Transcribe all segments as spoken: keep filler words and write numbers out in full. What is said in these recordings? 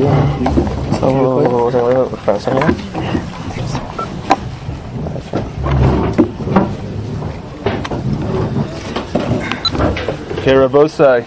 Okay, Rabosai.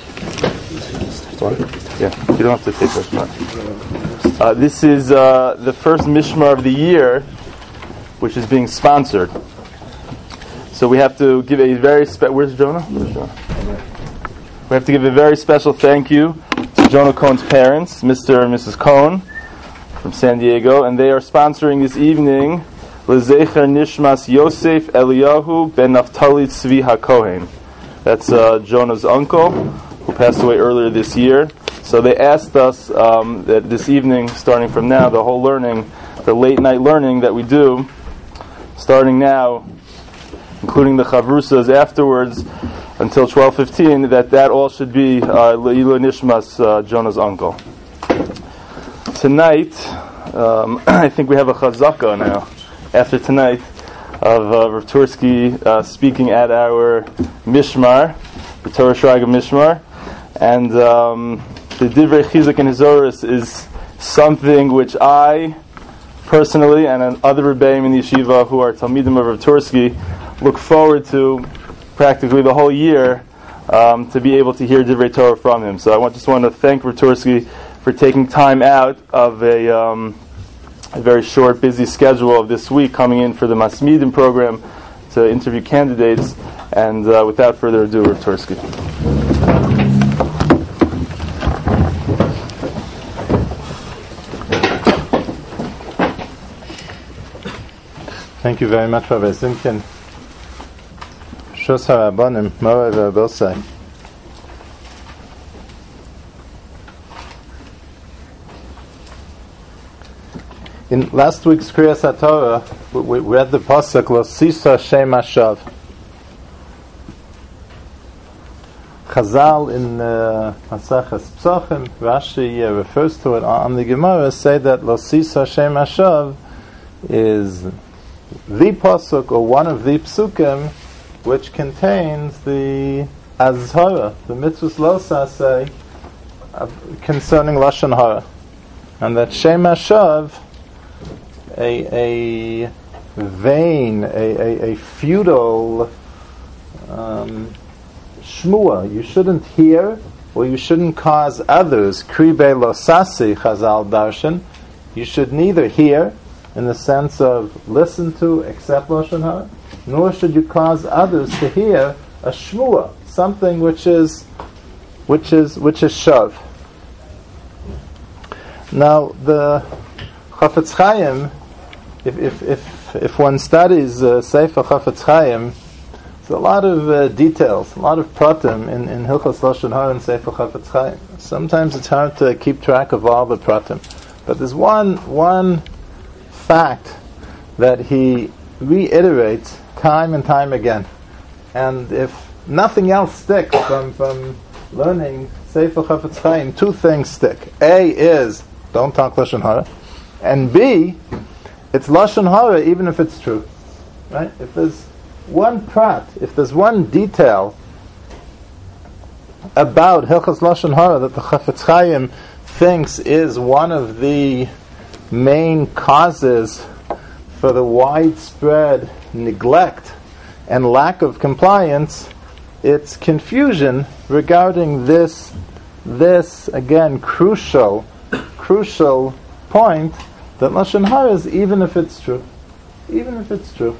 Yeah, you don't have to take this one. Uh, this is uh, the first Mishmar of the year, which is being sponsored. So we have to give a very spe- Where's Jonah? Where's Jonah? We have to give a very special thank you to Jonah Cohen's parents, Mister and Missus Cohen from San Diego, and they are sponsoring this evening L'Zecher Nishmas Yosef Eliyahu Ben Naftali Tzvi HaKohen. That's uh, Jonah's uncle, who passed away earlier this year. So they asked us um, that this evening, starting from now, the whole learning, the late night learning that we do, starting now, including the chavrusas afterwards, until twelve fifteen, that that all should be Le'ilu Nishmas, uh, Jonah's uncle. Tonight, um, I think we have a chazaka now, after tonight, of uh, Rav Tursky uh, speaking at our Mishmar, the Torah Shraga Mishmar, and um, the Divrei Chizuk and Hizoris is something which I, personally, and other Rebbeim in the Yeshiva who are Talmidim of Rav Tursky, look forward to practically the whole year um, to be able to hear Divrei Torah from him. So I want, just want to thank Rav Tursky for taking time out of a, um, a very short, busy schedule of this week, coming in for the Masmidim program to interview candidates. And uh, without further ado, Rav Tursky. Thank you very much, Rabbi Simkin. Shos HaRabbanim, Moray V'Rabosai. In last week's Kriyas HaTorah, we, we read the pasuk Lo Sisa Shem Hashav. Chazal in Maseches Psachim, Rashi uh, refers to it on the Gemara, say that Lo Sisa Shem Hashav is the pasuk or one of the psukim which contains the azhara, the mitzvus lo saseh concerning lashon hara, and that Shem Hashav, a a vain, a a, a futile um, shmua. You shouldn't hear, or you shouldn't cause others. Kribe lo sasi Chazal darshan. You should neither hear, in the sense of listen to, accept lashon hara, nor should you cause others to hear a shmua, something which is, which is, which is shav. Now, the Chafetz Chaim, if if if, if one studies uh, Sefer Chafetz Chaim, there's a lot of uh, details, a lot of pratim in in Hilchos Lashon Hara and Sefer Chafetz Chaim. Sometimes it's hard to keep track of all the pratim, but there's one one fact that he reiterates time and time again, and if nothing else sticks from from learning Sefer Chafetz Chaim, two things stick. A is don't talk lashon hara, and B, it's lashon hara even if it's true. Right? If there's one prat, if there's one detail about Hilchos Lashon Hara that the Chafetz Chaim thinks is one of the main causes for the widespread neglect and lack of compliance, it's confusion regarding this, this again crucial, crucial point that Lashon Hara is even if it's true, even if it's true.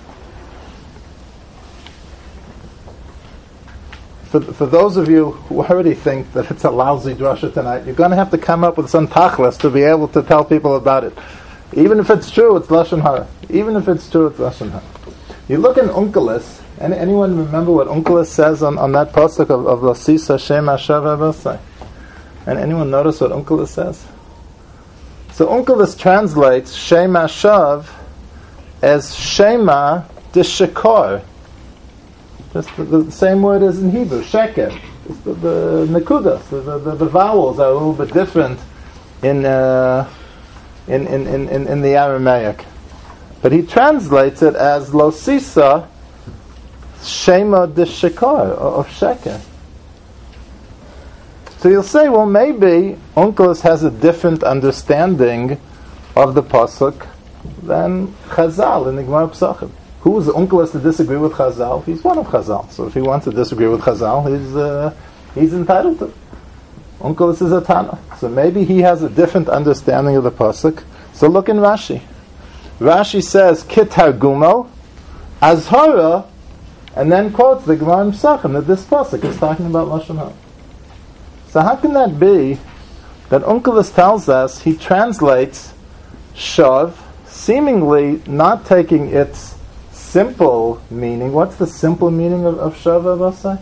For, for those of you who already think that it's a lousy drasha tonight, you're going to have to come up with some tachlis to be able to tell people about it. Even if it's true, it's Lashon Hara. Even if it's true, it's Lashon Hara. You look in Unkelos, and anyone remember what Unkelos says on, on that pasuk of, of Lasisa Shem Hashav Avosai? And anyone notice what Unkelos says? So Unkelos translates Shem Hashav as Shema Dishakor. Just the, the same word as in Hebrew, sheker. The, the nekudas, the, the, the vowels are a little bit different in, uh, in, in, in, in the Aramaic. But he translates it as Losisa Shema de Shekar, of sheker. So you'll say, well, maybe Onkelos has a different understanding of the pasuk than Chazal in the Gemara Pesachim. Who is Onkelos to disagree with Chazal? He's one of Chazal. So if he wants to disagree with Chazal, he's uh, he's entitled to. Onkelos is a Tana. So maybe he has a different understanding of the pasuk. So look in Rashi. Rashi says, Kit Hargumo, Azhara, and then quotes the Gemara Pesachim that this pasuk is talking about Lashon Hara. So how can that be that Onkelos tells us he translates Shav, seemingly not taking its simple meaning? What's the simple meaning of, of Shav, Avasai?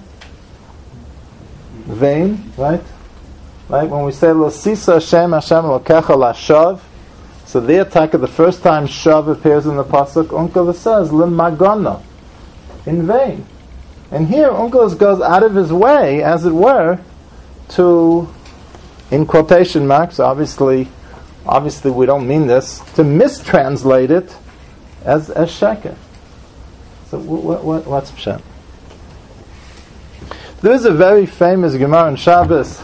Vain, right? Right? When we say Lo Sisa Hashem Hashem Elokecha LaShav, so the attack of the first time Shav appears in the pasuk, Onkelos says L'magana, in vain. And here Onkelos goes out of his way, as it were, to, in quotation marks, obviously, obviously we don't mean this, to mistranslate it as as sheker. So what, what, what's pshat? There is a very famous Gemara in Shabbos.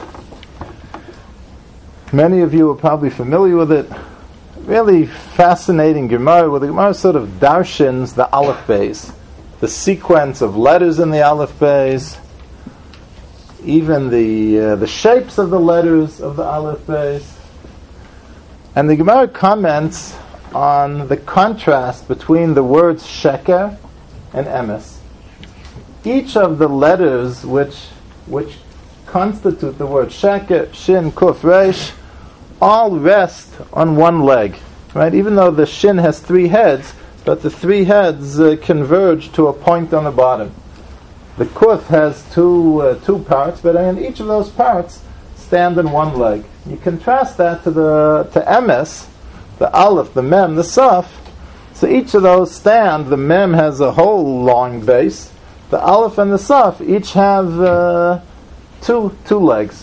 Many of you are probably familiar with it. Really fascinating Gemara, where the Gemara sort of darshins the Aleph Beis, the sequence of letters in the Aleph Beis, even the uh, the shapes of the letters of the Aleph Beis. And the Gemara comments on the contrast between the words sheker and emes. Each of the letters which which constitute the word sheker, shin, kuf, reish, all rest on one leg, right? Even though the shin has three heads, but the three heads uh, converge to a point on the bottom. The kuf has two uh, two parts, but in each of those parts stand on one leg. You contrast that to the to emes, the aleph, the mem, the saf. So each of those stand. The mem has a whole long base. The aleph and the saf each have uh, two two legs.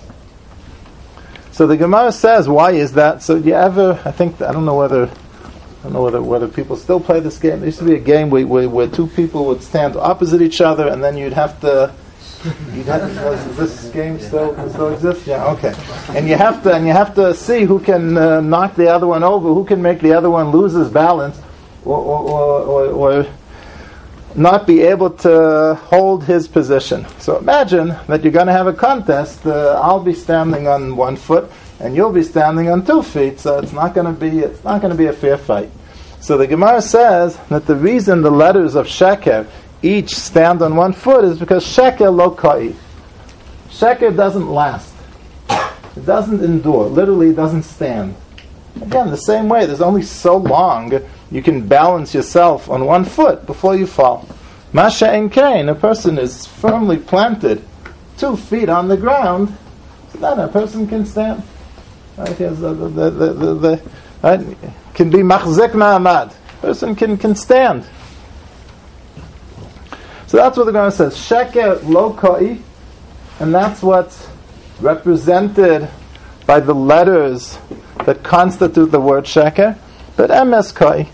So the Gemara says, why is that? So do you ever? I think I don't know whether I don't know whether whether people still play this game. There used to be a game where, where, where two people would stand opposite each other, and then you'd have to. You'd have to does this game still still exist? Yeah, okay. And you have to and you have to see who can uh, knock the other one over, who can make the other one lose his balance, or or, or, or, or not be able to hold his position. So imagine that you're going to have a contest. Uh, I'll be standing on one foot, and you'll be standing on two feet. So it's not going to be it's not going to be a fair fight. So the Gemara says that the reason the letters of sheker each stand on one foot is because sheker lo kai. Sheker doesn't last. It doesn't endure. Literally, it doesn't stand. Again, the same way. There's only so long you can balance yourself on one foot before you fall. Masha en kain, a person is firmly planted two feet on the ground, so then a person can stand. Right? He has the, the, the, the, the, right? Can be machzik ma'amad. A person can, can stand. So that's what the Gemara says. Sheker lo kai, and that's what's represented by the letters that constitute the word sheker. But emes kai.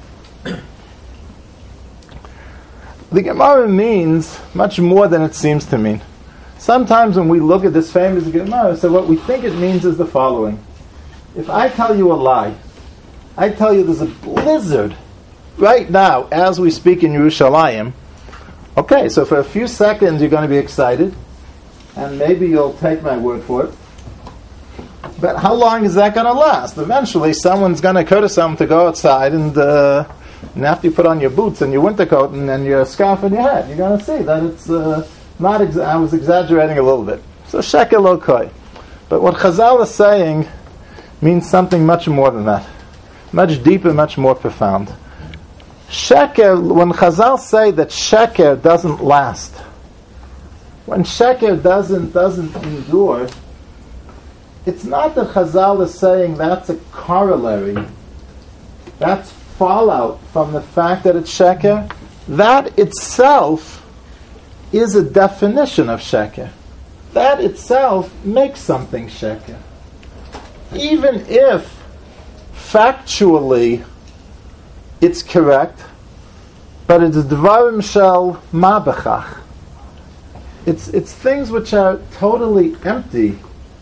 The Gemara means much more than it seems to mean. Sometimes when we look at this famous Gemara, so what we think it means is the following. If I tell you a lie, I tell you there's a blizzard right now as we speak in Yerushalayim. Okay, so for a few seconds you're going to be excited, and maybe you'll take my word for it. But how long is that going to last? Eventually someone's going to occur to someone to go outside, and, uh, and after you put on your boots and your winter coat and, and your scarf on your head, you're going to see that it's uh, not, exa- I was exaggerating a little bit. So sheker lo kai. But what Chazal is saying means something much more than that. Much deeper, much more profound. Sheker, when Chazal say that sheker doesn't last, when sheker doesn't doesn't endure, it's not that Chazal is saying that's a corollary, that's fallout from the fact that it's sheker. That itself is a definition of sheker. That itself makes something sheker. Even if factually it's correct, but it's dvarim shel ma bechach. It's it's things which are totally empty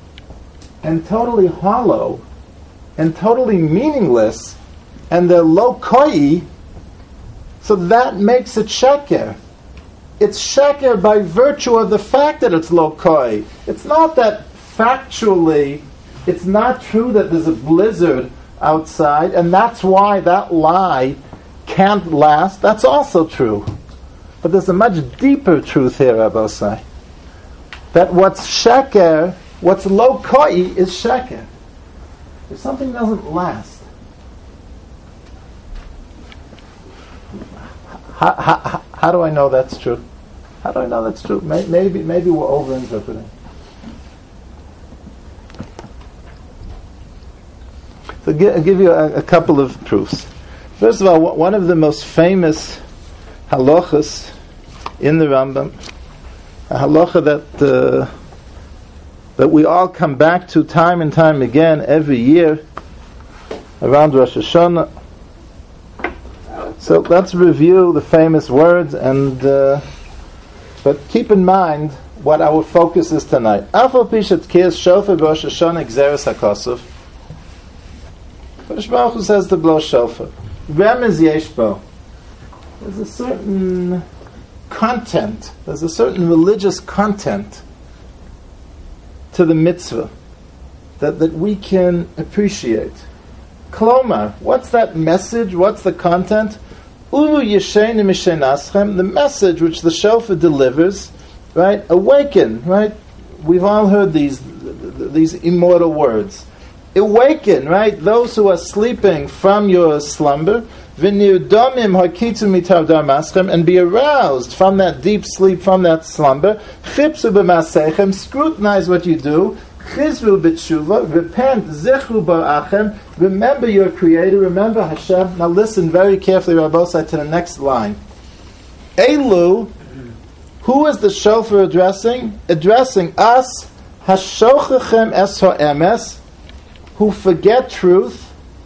and totally hollow and totally meaningless, and they're lo koi, so that makes it sheker. It's sheker by virtue of the fact that it's lo koi. It's not that factually it's not true that there's a blizzard outside, and that's why that lie can't last. That's also true. But there's a much deeper truth here, Rabbi say. That what's sheker, what's lo koi is sheker. If something doesn't last, how, how, how do I know that's true? How do I know that's true? Maybe, maybe we're overinterpreting. So I'll give you a, a couple of proofs. First of all, one of the most famous halachas in the Rambam, a halacha that uh, that we all come back to time and time again every year around Rosh Hashanah. So let's review the famous words, and uh, but keep in mind what our focus is tonight. Afal pishat kiyas shofar Rosh Hashanah gzeres hakosov. Kodesh Baruch Hu says to blow shofar. Remez yeshbo. There's a certain content, there's a certain religious content to the mitzvah that, that we can appreciate. Klomar, what's that message? What's the content? Ulu yesheinu mishenaschem, the message which the shofar delivers, right? Awaken, right? We've all heard these these immortal words. Awaken, right? Those who are sleeping from your slumber, v'nirdomim hakitu mitavdar maschem, and be aroused from that deep sleep, from that slumber. Chipsu b'masechem, scrutinize what you do. Chizru b'tshuva, repent. Zichru barachem, remember your Creator, remember Hashem. Now listen very carefully, Rabbosai, to the next line. Elu, who is the shofar addressing? Addressing us, hashochachem es ha'emes, who forget truth.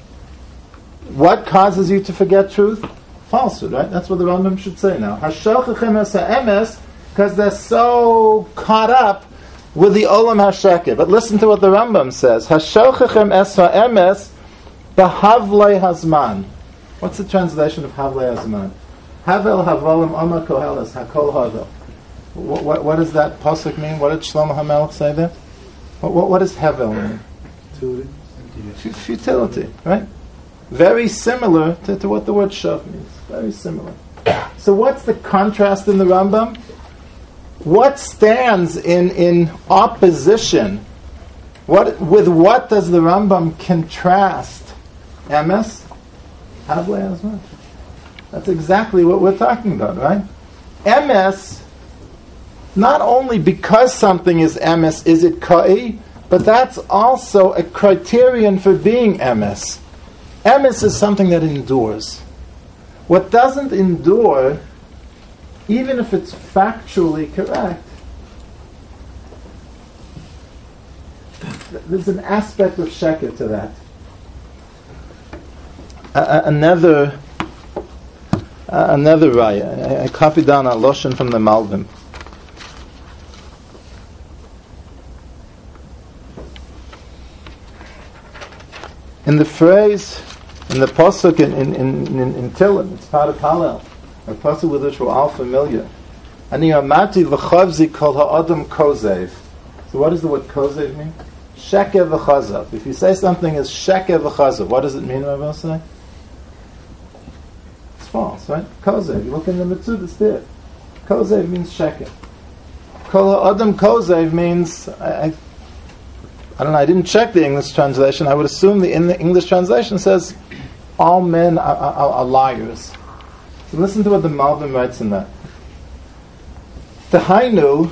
What causes you to forget truth? Falsehood, right? That's what the Rambam should say now. Hashochachem es ha'emes, because they're so caught up with the olam hasheker. But listen to what the Rambam says. Hashochachem es ha'emes b'havlei hazman. What's the translation of havlei hazman? Havel havolim omar koheles hakol havel. What, what, what does that pasuk mean? What did Shlomo HaMelech say there? What, what, what does havel mean? Futility. Futility, right? Very similar to, to what the word shav means. Very similar. So what's the contrast in the Rambam? What stands in, in opposition? What with what does the Rambam contrast? Emes? Havlei hazman. That's exactly what we're talking about, right? Emes, not only because something is emes, is it ka'i, but that's also a criterion for being emes. Emes is something that endures. What doesn't endure, even if it's factually correct, there's an aspect of sheker to that. Uh, another uh, another raya. I, I copied down a loshen from the Malbim. In the phrase, in the pasuk in in in, in, in Tehillim, it's part of Hallel, a pasuk with which we're all familiar. Ani amati v'chavzi kol ha'adam kozev. So what does the word kozev mean? Sheker v'chazav. If you say something is sheker v'chazav, what does it mean, Rabbi say? It's false, right? Kozev. You look in the mitzvah, it's there. Kozev means sheker. Kol ha'adam kozev means, I, I I don't know, I didn't check the English translation. I would assume the in the English translation says all men are, are, are liars. So listen to what the Malbim writes in that. Tahainu,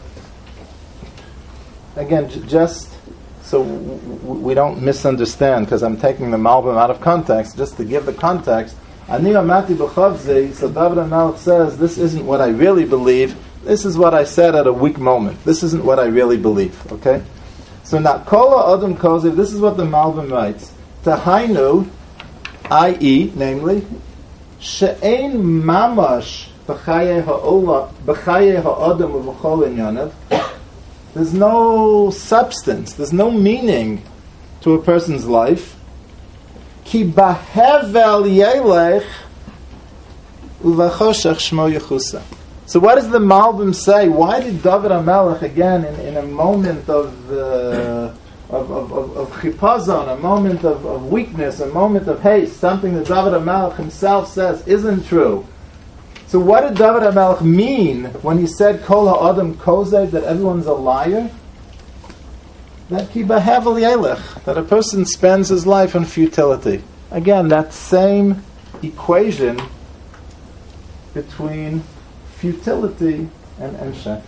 again, j- just so w- w- we don't misunderstand, because I'm taking the Malbim out of context, just to give the context. Ani amati b'chavzi, so David HaMelech says, this isn't what I really believe, this is what I said at a weak moment. This isn't what I really believe, okay? So now, Kola Adam Kozev, this is what the Malbim writes. Tahainu, that is, namely, she'ein mamash b'chaye ha'ola, b'chaye ha'adam u'v'chol inyonav, There's no substance, there's no meaning to a person's life. Ki bahevel yelech uvachoshech shmo yechusa. So what does the Malbim say? Why did David HaMelech, again, in, in a moment of, uh, of, of, of, of chipazon, a moment of, of weakness, a moment of haste, something that David HaMelech himself says isn't true. So what did David HaMelech mean when he said Kol ha'adam kozeh, that everyone's a liar? That ki bahevel yelech, that a person spends his life on futility. Again, that same equation between futility and and sheker.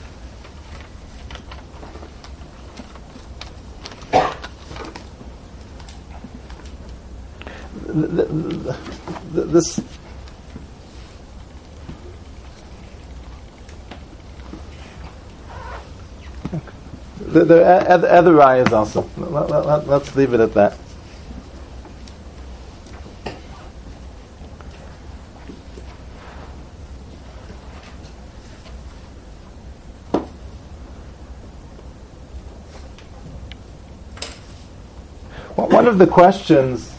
This the, the other, other rayas also. Let, let, let, let's leave it at that. One of the questions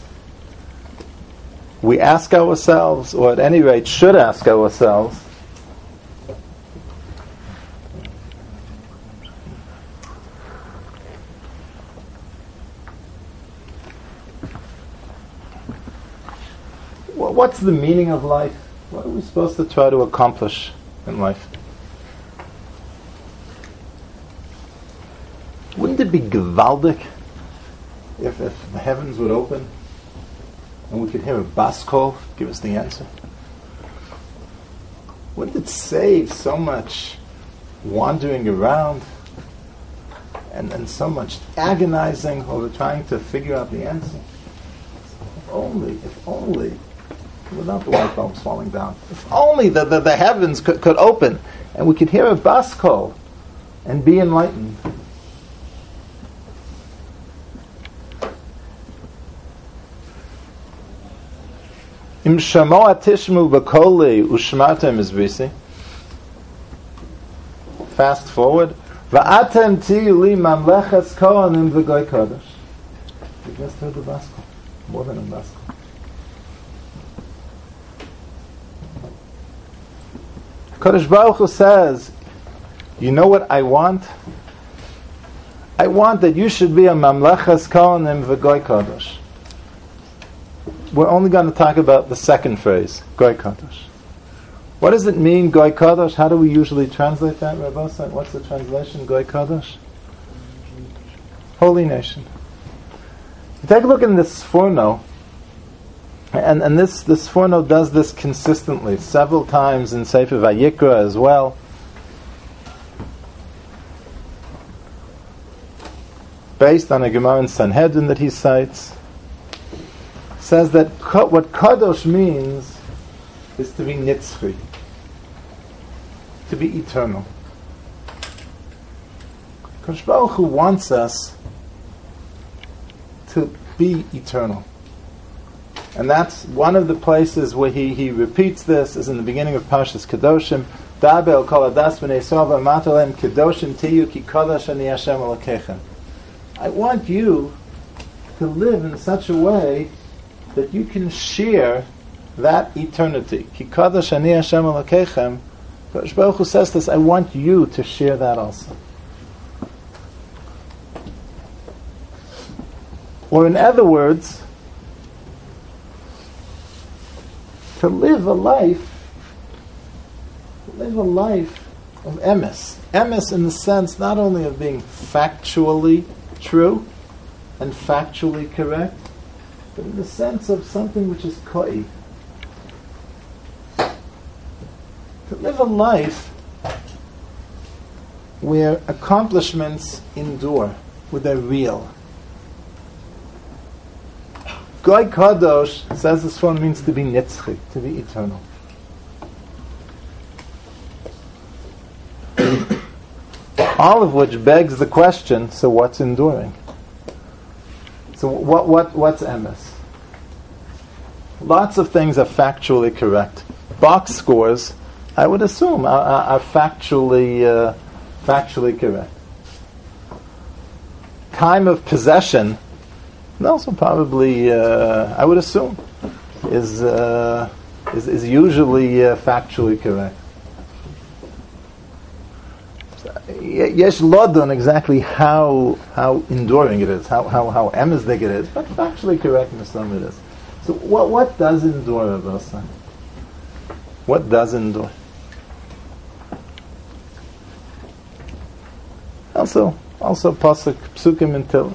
we ask ourselves, or at any rate should ask ourselves, what's the meaning of life? What are we supposed to try to accomplish in life? Wouldn't it be gewaldic If, if the heavens would open and we could hear a bas kol give us the answer? Wouldn't it save so much wandering around and, and so much agonizing over trying to figure out the answer? If only, if only, without the light bulbs falling down, if only the, the, the heavens could, could open and we could hear a bas kol and be enlightened. Im shamoa tishmu b'koli ushmartem izvisi. Fast forward. Va'atem tiyu li mamleches kohanim v'goy kodesh. You just heard the bas kol. More than a bas kol. Kodesh Baruch Hu says, you know what I want? I want that you should be a mamleches kohanim v'goy kodesh. We're only going to talk about the second phrase, Goy Kadosh. What does it mean, Goy Kadosh? How do we usually translate that, Rabbi Osai? What's the translation, Goy Kadosh? Holy nation. You take a look in this Sforno, and, and this, this Sforno does this consistently, several times in Sefer Vayikra as well. Based on a Gemara in Sanhedrin that he cites. Says that what kadosh means is to be nitzchi, to be eternal. Kodesh Baruch Hu wants us to be eternal, and that's one of the places where he, he repeats this. Is in the beginning of Parshas Kedoshim. Dabel kol adas b'nei sova matalem kedoshim tiyu ki kadosh ani Hashem Elokechem. I want you to live in such a way that you can share that eternity. Ki kadosh ani Hashem Elokechem. Kodesh Baruch Hu says this, I want you to share that also. Or in other words, to live a life, to live a life of emes. Emes in the sense not only of being factually true and factually correct, but in the sense of something which is koi. To live a life where accomplishments endure, where they're real. Goy Kadosh, says this one, means to be nitzchi, to be eternal. All of which begs the question, so what's enduring? So what what what's emes? Lots of things are factually correct. Box scores, I would assume, are, are, are factually uh, factually correct. time of possession, and also probably, uh, I would assume, is, uh, is, is usually uh, factually correct. Yesh lodon exactly how how enduring it is, how how how emesdig it is, but factually correct in some it is. So what what does endure, Rabbi? What does endure? Also also pasuk psukim in Tehillim.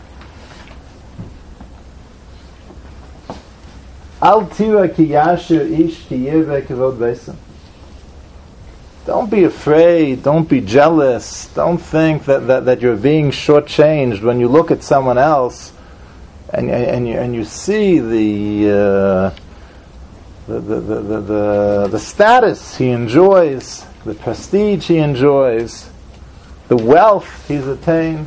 Al tira ki yasher ish ki yirveh kavod beisim. Don't be afraid, don't be jealous, don't think that, that, that you're being shortchanged when you look at someone else and, and, you, and you see the, uh, the, the, the, the, the, the status he enjoys, the prestige he enjoys, the wealth he's attained.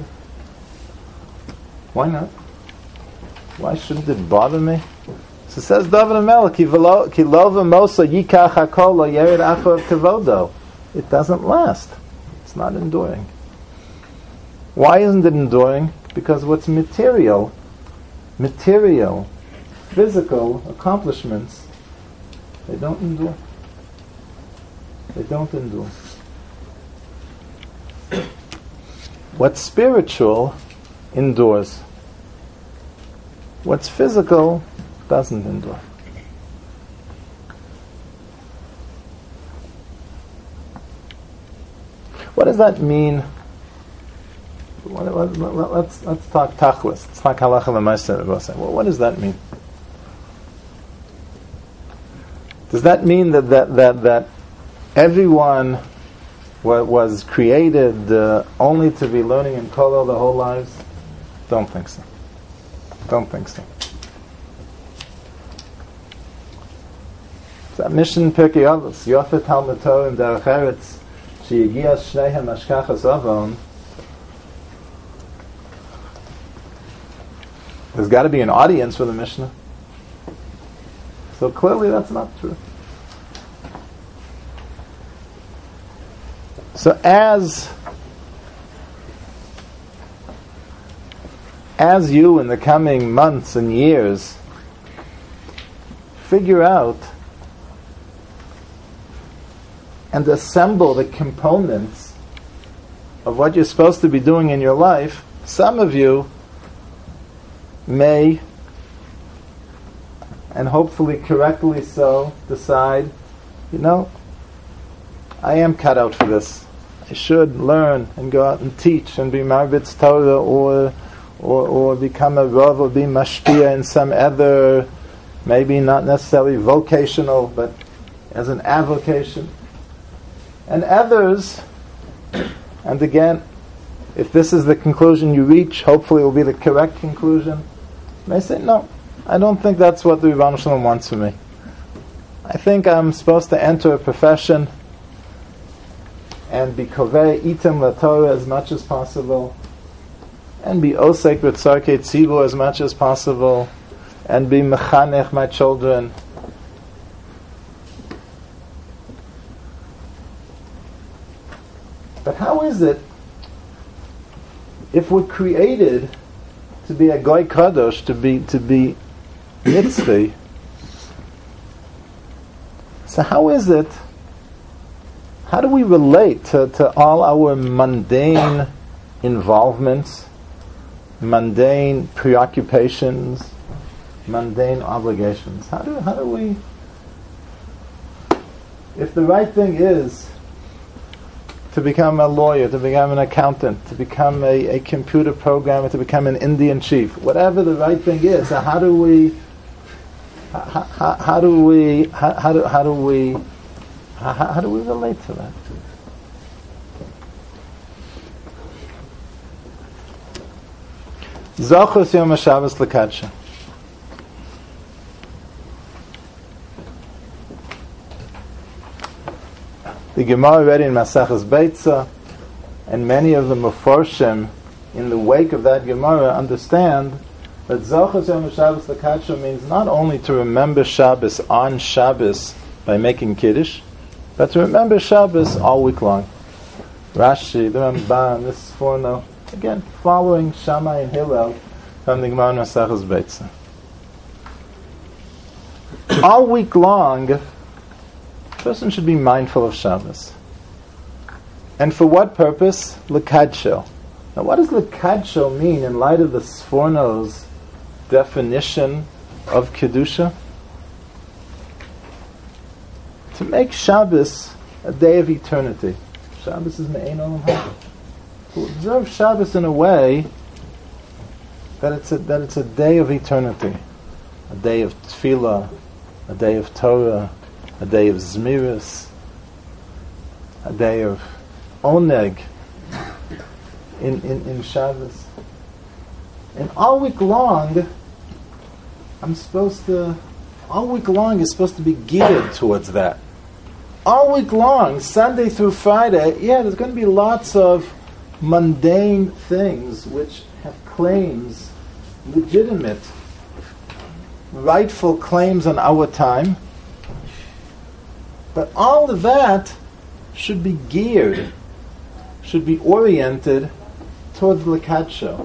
Why not? Why shouldn't it bother me? So says David HaMelech, Ki lo v'mosa yikach hakol lo yered achor kavodo. It doesn't last. It's not enduring. Why isn't it enduring? Because what's material, material, physical accomplishments, they don't endure. They don't endure. What's spiritual endures. What's physical doesn't endure. What does that mean? What, what, what, let's let's talk tachlis. Let's talk halacha l'maaseh. Well, what does that mean? Does that mean that that that, that everyone wa- was created uh, only to be learning in kollel their whole lives? Don't think so. Don't think so. That mission Pirkei Avos, Yofet Talmud Torah and Derech Eretz. There's got to be an audience for the Mishnah. So clearly that's not true. So as as you in the coming months and years figure out and assemble the components of what you're supposed to be doing in your life, some of you may, and hopefully correctly so, decide, you know, I am cut out for this. I should learn and go out and teach and be marbitz Torah or, or or become a rav or be mashpia in some other, maybe not necessarily vocational, but as an avocation. And others, and again, if this is the conclusion you reach, hopefully it will be the correct conclusion, may say, no, I don't think that's what the Rebbeinu Shalom wants for me. I think I'm supposed to enter a profession and be kovei item la Torah as much as possible, and be osek b'tzarkei tzibur as much as possible, and be mechanech my children. But how is it, if we're created to be a goy kadosh, to be to be mitzvah, so how is it, how do we relate to, to all our mundane involvements, mundane preoccupations, mundane obligations? How do how do we, if the right thing is to become a lawyer, to become an accountant, to become a, a computer programmer, to become an Indian chief, whatever the right thing is, so how do we, how, how, how do we, how, how do how do we, how, how do we relate to that? Zachos Yom HaShabbos L'Kadsha. The Gemara read in Maseches Beitza, and many of the Meforshim in the wake of that Gemara understand that Zachos Yom HaShabbos L'Kadsha means not only to remember Shabbos on Shabbos by making Kiddush, but to remember Shabbos all week long. Rashi, the Ramban, this Sforno, Again, following Shammai and Hillel from the Gemara Maseches Beitza. All week long, a person should be mindful of Shabbos. And for what purpose? L'kadsho. Now, what does l'kadsho mean in light of the Sforno's definition of Kedusha? To make Shabbos a day of eternity. Shabbos is me'ein olam haba. To observe Shabbos in a way that it's a, that it's a day of eternity. A day of tefillah, a day of Torah, a day of Zmiris, a day of oneg in, in, in Shabbos. And all week long, I'm supposed to, all week long is supposed to be geared towards that. All week long, Sunday through Friday, yeah, there's going to be lots of mundane things which have claims, legitimate, rightful claims on our time. But all of that should be geared, should be oriented towards l'kadsho.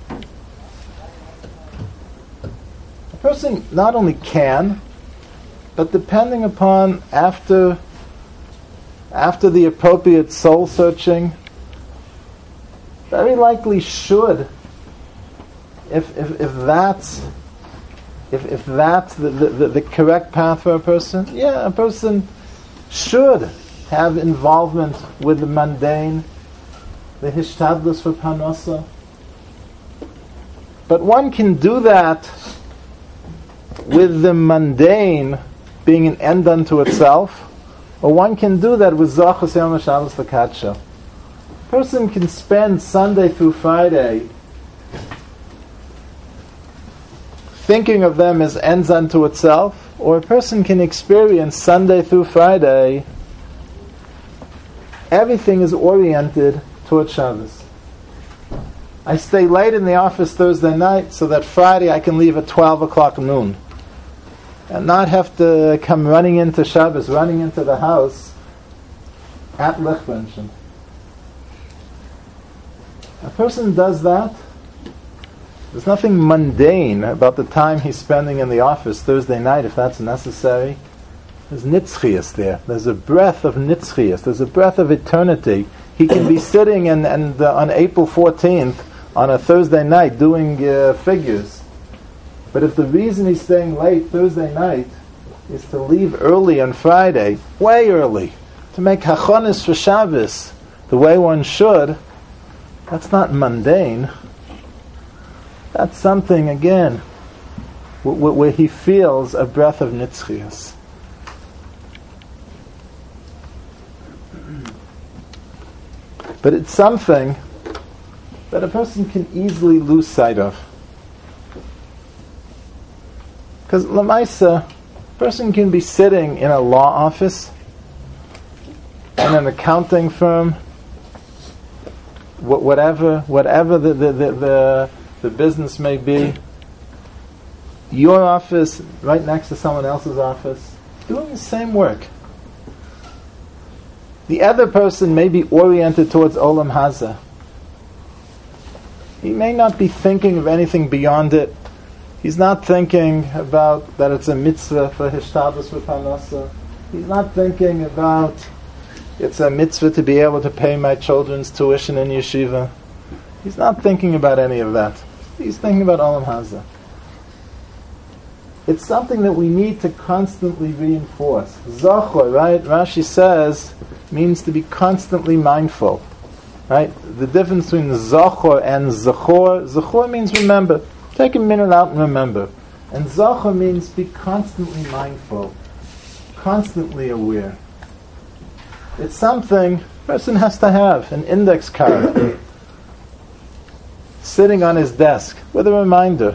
A person not only can, but depending upon after after the appropriate soul searching, very likely should, if if, if that's if if that's the, the, the correct path for a person, yeah, a person should have involvement with the mundane, the hishtadlus for parnasa. But one can do that with the mundane being an end unto itself, or one can do that with Zachas Yom HaShabbos L'Kadsho. A person can spend Sunday through Friday thinking of them as ends unto itself, or a person can experience Sunday through Friday, everything is oriented towards Shabbos. I stay late in the office Thursday night so that Friday I can leave at twelve o'clock noon and not have to come running into Shabbos, running into the house at Lichbenschen. A person does that. There's nothing mundane about the time he's spending in the office Thursday night, if that's necessary. There's nitzchias there. There's a breath of nitzchias. There's a breath of eternity. He can be sitting and, and uh, on April fourteenth on a Thursday night doing uh, figures. But if the reason he's staying late Thursday night is to leave early on Friday, way early, to make hachonis for Shabbos the way one should, that's not mundane. That's something, again, w- w- where he feels a breath of nitzchias. But it's something that a person can easily lose sight of. Because Lamaisa, a person can be sitting in a law office, in an accounting firm, wh- whatever, whatever the, the, the, the, the business may be, your office right next to someone else's office, doing the same work. The other person may be oriented towards Olam Hazeh. He may not be thinking of anything beyond it. He's not thinking about that it's a mitzvah for hishtadlus for parnasa. He's not thinking about it's a mitzvah to be able to pay my children's tuition in yeshiva. He's not thinking about any of that. He's thinking about Olam Hazeh. It's something that we need to constantly reinforce. Zachor, right? Rashi says, means to be constantly mindful. Right? The difference between Zachor and Zachor, Zachor means remember. Take a minute out and remember. And Zachor means be constantly mindful, constantly aware. It's something a person has to have, an index card, sitting on his desk with a reminder.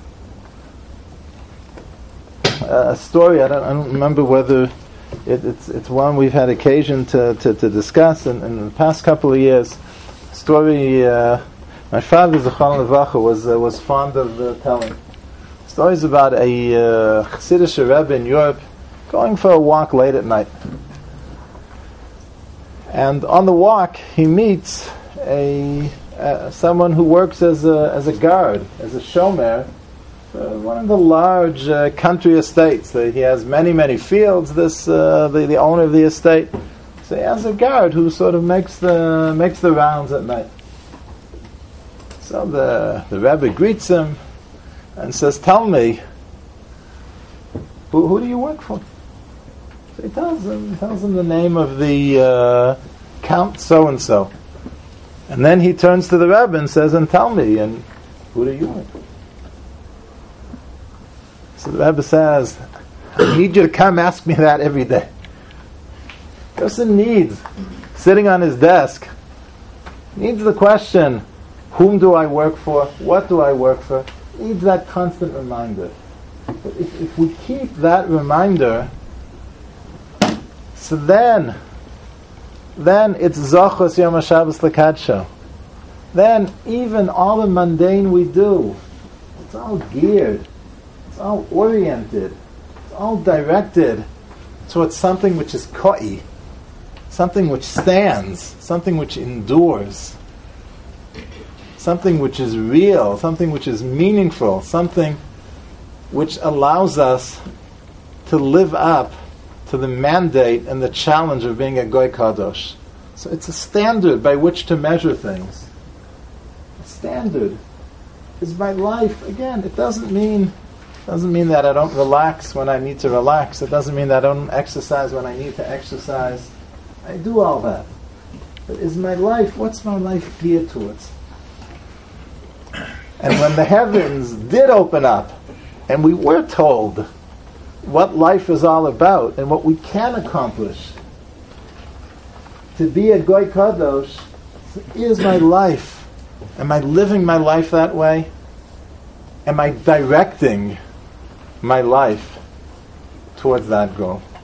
Uh, a story, I don't, I don't remember whether it, it's, it's one we've had occasion to, to, to discuss in, in the past couple of years. Story, uh, my father, Zechron Levacha, was uh, was fond of uh, telling stories about a uh, Chassidish Rebbe in Europe going for a walk late at night. And on the walk, he meets a uh, someone who works as a as a guard, as a shomer, uh, one of the large uh, country estates. Uh, he has many many fields. This uh, the the owner of the estate, so he has a guard who sort of makes the makes the rounds at night. So the the Rebbe greets him and says, "Tell me, who, who do you work for?" So he tells him tells him the name of the uh, Count so and so. And then he turns to the Rebbe and says, "And tell me, and who do you work for?" So the Rebbe says, "I need you to come ask me that every day." Person needs, sitting on his desk, needs the question, whom do I work for? What do I work for? Needs that constant reminder. But if, if we keep that reminder, so then Then it's Zochos Yom HaShabbos L'Kadsho. Then even all the mundane we do, it's all geared, it's all oriented, it's all directed towards something which is ko'i, something which stands, something which endures, something which is real, something which is meaningful, something which allows us to live up to the mandate and the challenge of being a Goy Kadosh. So it's a standard by which to measure things. A standard is my life. Again, it doesn't mean doesn't mean that I don't relax when I need to relax. It doesn't mean that I don't exercise when I need to exercise. I do all that. But is my life, what's my life geared towards? And when the heavens did open up, and we were told what life is all about and what we can accomplish, to be a Goy Kadosh is my life. Am I living my life that way? Am I directing my life towards that goal?